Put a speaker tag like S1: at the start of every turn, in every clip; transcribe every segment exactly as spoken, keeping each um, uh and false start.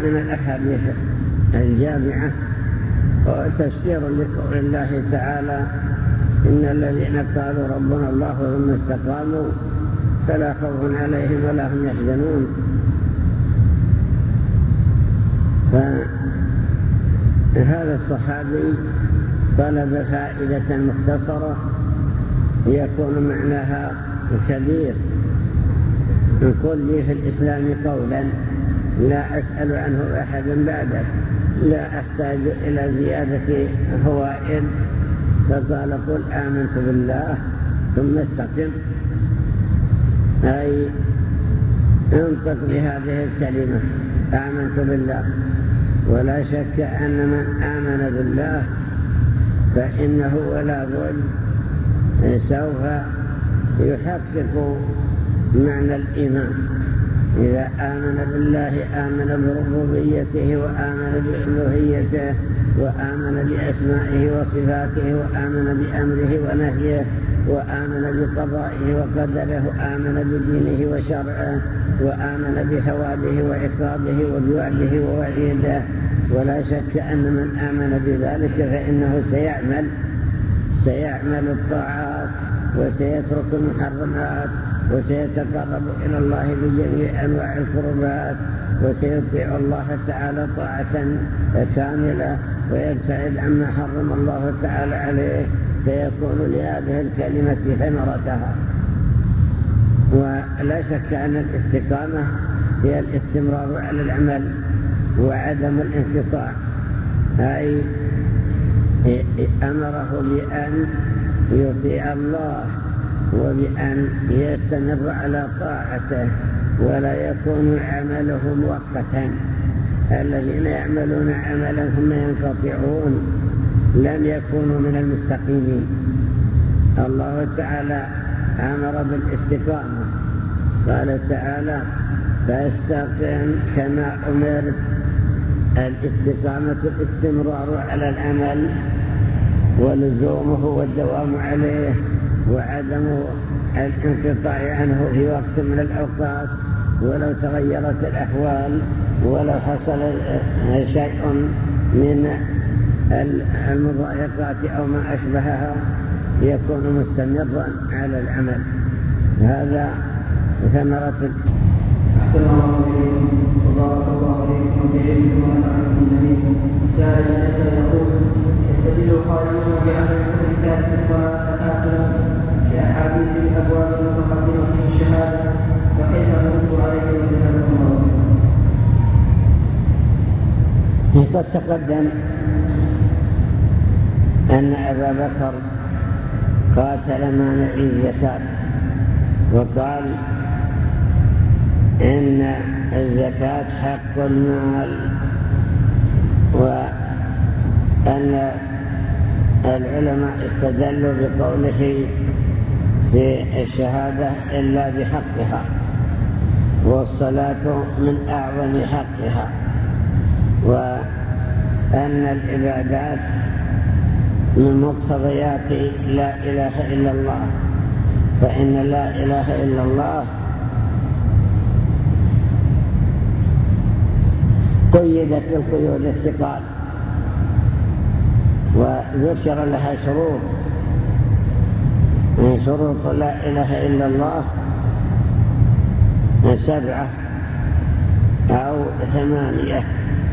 S1: من الأحاديث الجامعة وتفسير لقول الله تعالى إن الذين قالوا ربنا الله ثم استقاموا فلا خوف عليهم ولا هم يحزنون. فهذا الصحابي طلب فائدة مختصرة يكون معناها كبير. قل لي في الإسلام قولا لا أسأل عنه أحدا بعدك، لا أحتاج إلى زيادة فوائد. فقال قل آمنت بالله ثم استقم، أي انطق بهذه الكلمة آمنت بالله. ولا شك أن من آمن بالله فإنه ولا بد سوف يحقق معنى الإيمان. إذا آمن بالله آمن بربوبيته وآمن بألوهيته وآمن بأسمائه وصفاته وآمن بأمره ونهيه وآمن بقضائه وقدره، آمن بدينه وشرعه، وآمن بثوابه وعقابه وبوعده ووعيده. ولا شك أن من آمن بذلك فإنه سيعمل سيعمل الطاعات وسيترك المحرمات وسيتقرب إلى الله بجميع أنواع القربات وسيطيع الله تعالى طاعة كاملة ويبتعد عما حرم الله تعالى عليه، فيكون لهذه الكلمة ثمرتها. ولا شك أن الاستقامة هي الاستمرار على العمل وعدم الانقطاع، أي أمره بأن يطيع الله وبأن يستمر على طاعته ولا يكون عمله مؤقتا. الذين يعملون عملا ثم ينقطعون لم يكونوا من المستقيمين. الله تعالى أمر بالاستقامة، قال تعالى فاستقم كما أمرت. الاستقامة الاستمرار على العمل ولزومه والدوام عليه وعدم الانقطاع عنه في وقت من الأوقات ولو تغيرت الأحوال ولو حصل شيء من المضايقات أو ما أشبهها يكون مستمرا على العمل. هذا ثمرة.
S2: السلام عليكم وبارك الله عليكم بعلم ونفعكم جميعا. كان يقول يستدل القائلون بأن الكتاب في الصلاة الآخرة كأحاديث الأبواب المتقدمة في الشهادة، فكيف نرد عليه وجزاكم الله؟
S1: قد تقدم أن أبا بكر قاتل مانع الزكاة وقال إن الزكاة حق المال، وأن العلماء استدلوا بقوله في الشهادة إلا بحقها، والصلاة من أعظم حقها، وأن العبادات من مقتضيات لا إله إلا الله، فإن لا إله إلا الله قيدت بالقيود الثقال وذكر لها شروط من شروط لا إله إلا الله سبعة أو ثمانية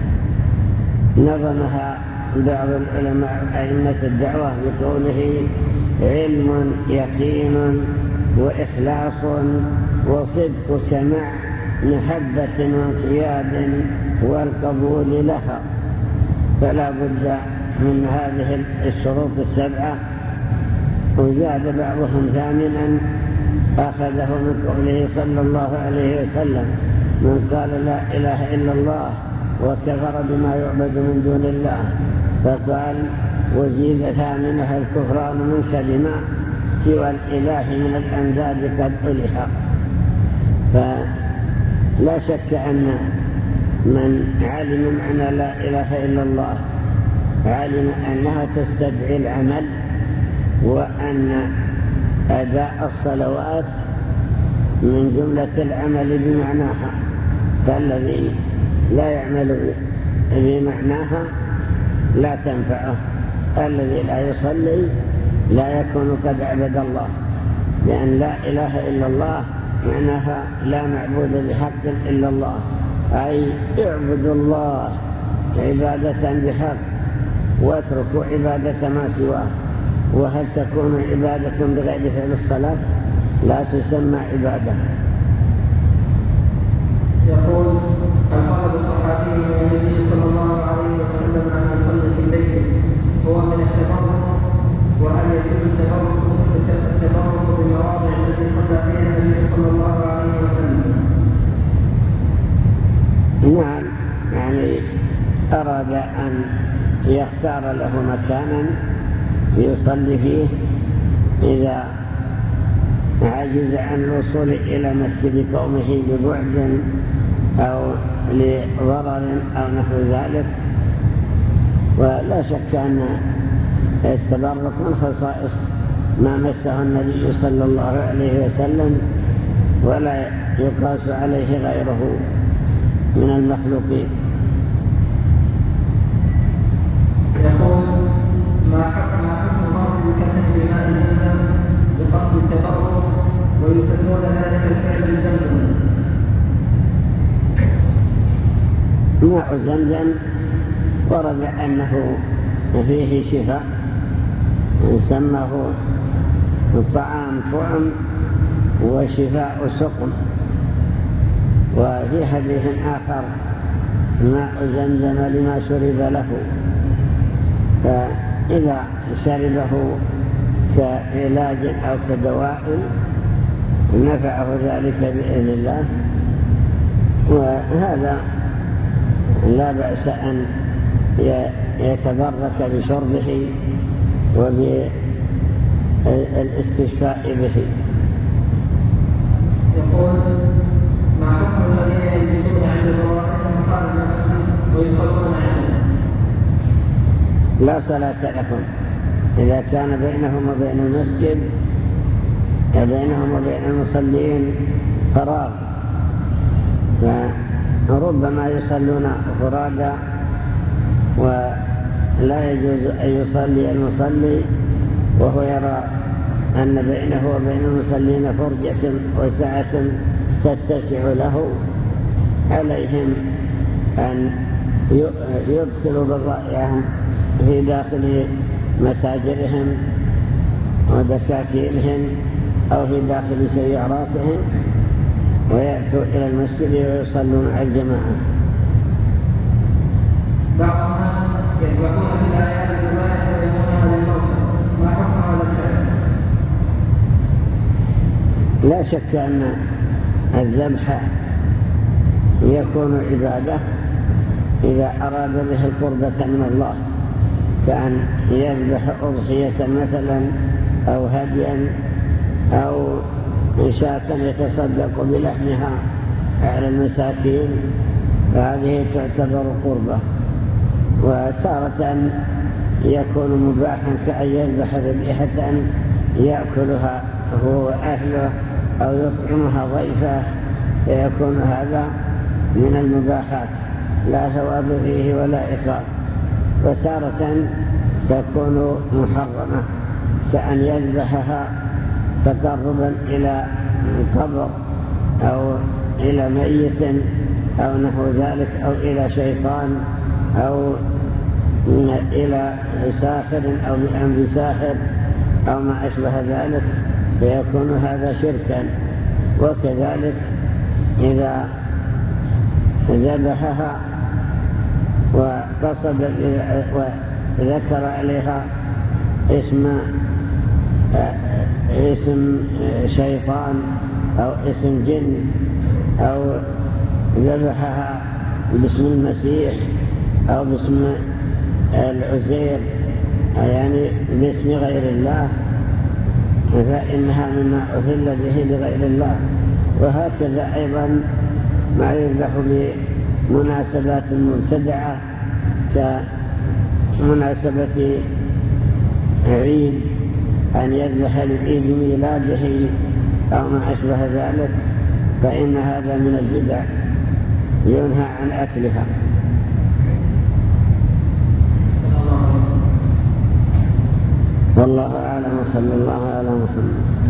S1: نظمها بعض العلماء أئمة الدعوة بقوله علم يقين وإخلاص وصدق سمع محبة وانقياد والقبول لها. فلا بد من هذه الشروط السبعة. وزاد بعضهم ثامنا أخذه من قوله صلى الله عليه وسلم من قال لا إله إلا الله وكفر بما يعبد من دون الله، فقال وزيد ثامنها الكفران منك بما سوى الإله من الأنداد قد ألح. فلا شك أن من علم معنى لا إله إلا الله علم أنها تستدعي العمل، وأن أداء الصلوات من جملة العمل بمعناها. فالذي لا يعمل بمعناها لا تنفعه. الذي لا يصلي لا يكون قد عبد الله، لأن لا إله إلا الله معناها لا معبود بحق إلا الله، أي اعبدوا الله عبادة بحق واتركوا عبادة ما سواه. وهل تكون عبادة بغير فعل الصلاة؟ لا تسمى عبادة.
S2: يقول: القول الصحابي من النبي صلى الله عليه وسلم أن يصلي في بيته هو من التبرك، وهل يجوز التبرك التبرك بالمواضع التي صلى فيها النبي صلى الله عليه وسلم؟
S1: نعم، يعني أراد أن يختار له مكانا يصلي فيه إذا عجز عن الوصول إلى مسجد قومه ببعد أو لضرر أو نحو ذلك. ولا شك أن التبرك من خصائص ما مسه النبي صلى الله عليه وسلم، ولا يقاس عليه غيره من المخلوقين.
S2: يقول: ما حكم غسل الكفن بماء زمزم بقصد التبرك ويسمون ذلك الفعل بالزمزم؟
S1: ماء زمزم ورد أنه فيه شفاء، سماه الطعام طعم وشفاء سقم. وفي حديث آخر: ماء زمزم لما شرب له، فإذا شربه كعلاج أو كدواء نفعه ذلك بإذن الله. وهذا لا بأس أن يتبرك بشربه وبالاستشفاء به.
S2: يقول: ما حكم الذين يجلسون عند الروائح خارج المسجد ويصلون عنده؟
S1: لا صلاة لهم إذا كان بينهم وبين المسجد بينهم وبين المصلين فراغ، فربما يصلون فرادا ولا يجوز أن يصلي المصلي وهو يرى أن بينه وبين المصلين فرجة وسعة تتسع له. عليهم أن يدخلوا بضائعهم في داخل متاجرهم ودكاكينهم أو في داخل سياراتهم ويأتوا إلى المسجد ويصلون على الجماعة.
S2: بعض الناس يذبحون في الآيات الرواية ويذبحونها للموتى، ما حكم هذا الفعل؟
S1: لا شك أن الذبح يكون عبادة إذا أراد به القربة من الله، كأن يذبح أضحية مثلا أو هديا أو شاة يتصدق بلحمها على المساكين، فهذه تعتبر قربة. وتارة يكون مباحا كأن يذبح ذبيحة يأكلها هو وأهله أو يطعمها ضيفه، فيكون هذا من المباحات لا ثواب فيه ولا عقاب. وتارة تكون محرمة كأن يذبحها تقربا إلى قبر أو إلى ميت أو نحو ذلك أو إلى شيطان أو إلى ساحر أو بأمر ساحر أو ما أشبه ذلك، فيكون هذا شركا. وكذلك إذا ذبحها وقصد وذكر عليها اسم اسم شيطان أو اسم جن أو ذبحها باسم المسيح أو باسم العزير يعني باسم غير الله، فإنها مما أهل به لغير الله. وهكذا أيضا ما يذبح بمناسبات مبتدعة كمناسبة عيد أن يذبح لعيد ميلاده أو ما أشبه ذلك، فإن هذا من البدع. ينهى عن أكلها. والله أعلم، صلى الله على محمد.